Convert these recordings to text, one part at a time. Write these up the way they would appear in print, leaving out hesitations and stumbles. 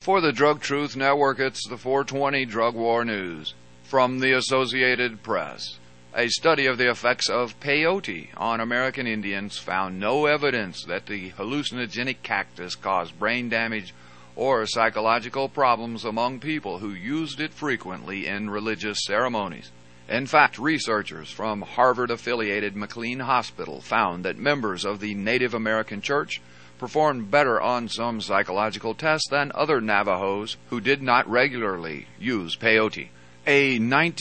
For the Drug Truth Network, it's the 420 Drug War News. From the Associated Press, a study of the effects of peyote on American Indians found no evidence that the hallucinogenic cactus caused brain damage or psychological problems among people who used it frequently in religious ceremonies. In fact, researchers from Harvard-affiliated McLean Hospital found that members of the Native American Church performed better on some psychological tests than other Navajos who did not regularly use peyote. A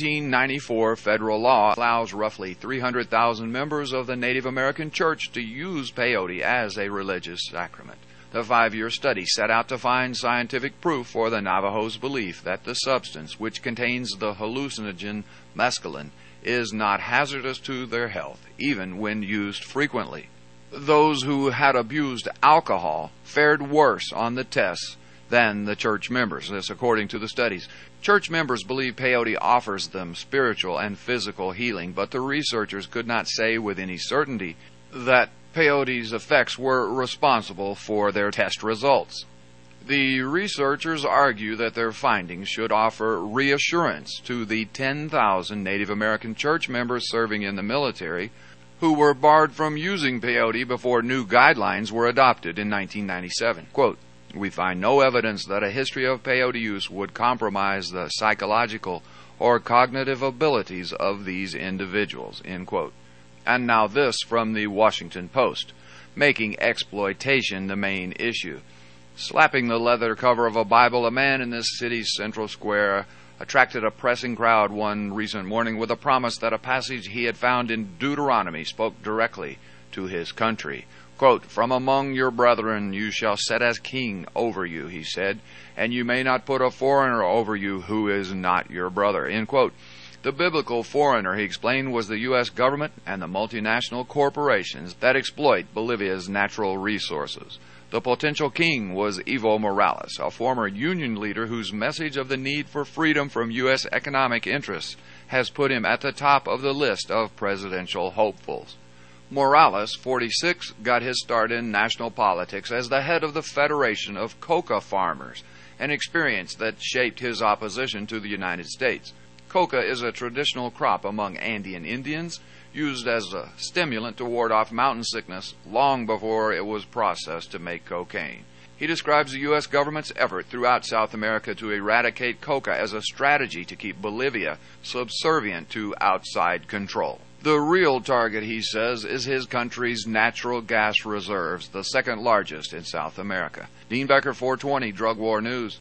1994 federal law allows roughly 300,000 members of the Native American Church to use peyote as a religious sacrament. The 5-year study set out to find scientific proof for the Navajos' belief that the substance, which contains the hallucinogen mescaline, is not hazardous to their health, even when used frequently. Those who had abused alcohol fared worse on the tests than the church members, this according to the studies. Church members believe peyote offers them spiritual and physical healing, but the researchers could not say with any certainty that peyote's effects were responsible for their test results. The researchers argue that their findings should offer reassurance to the 10,000 Native American church members serving in the military who were barred from using peyote before new guidelines were adopted in 1997. Quote, "We find no evidence that a history of peyote use would compromise the psychological or cognitive abilities of these individuals." End quote. And now this from the Washington Post, making exploitation the main issue. Slapping the leather cover of a Bible, a man in this city's central square attracted a pressing crowd one recent morning with a promise that a passage he had found in Deuteronomy spoke directly to his country. Quote, "From among your brethren you shall set as king over you," he said, "and you may not put a foreigner over you who is not your brother." End quote. The biblical foreigner, he explained, was the U.S. government and the multinational corporations that exploit Bolivia's natural resources. The potential king was Evo Morales, a former union leader whose message of the need for freedom from U.S. economic interests has put him at the top of the list of presidential hopefuls. Morales, 46, got his start in national politics as the head of the Federation of Coca Farmers, an experience that shaped his opposition to the United States. Coca is a traditional crop among Andean Indians, used as a stimulant to ward off mountain sickness long before it was processed to make cocaine. He describes the U.S. government's effort throughout South America to eradicate coca as a strategy to keep Bolivia subservient to outside control. The real target, he says, is his country's natural gas reserves, the second largest in South America. Dean Becker, 420 Drug War News.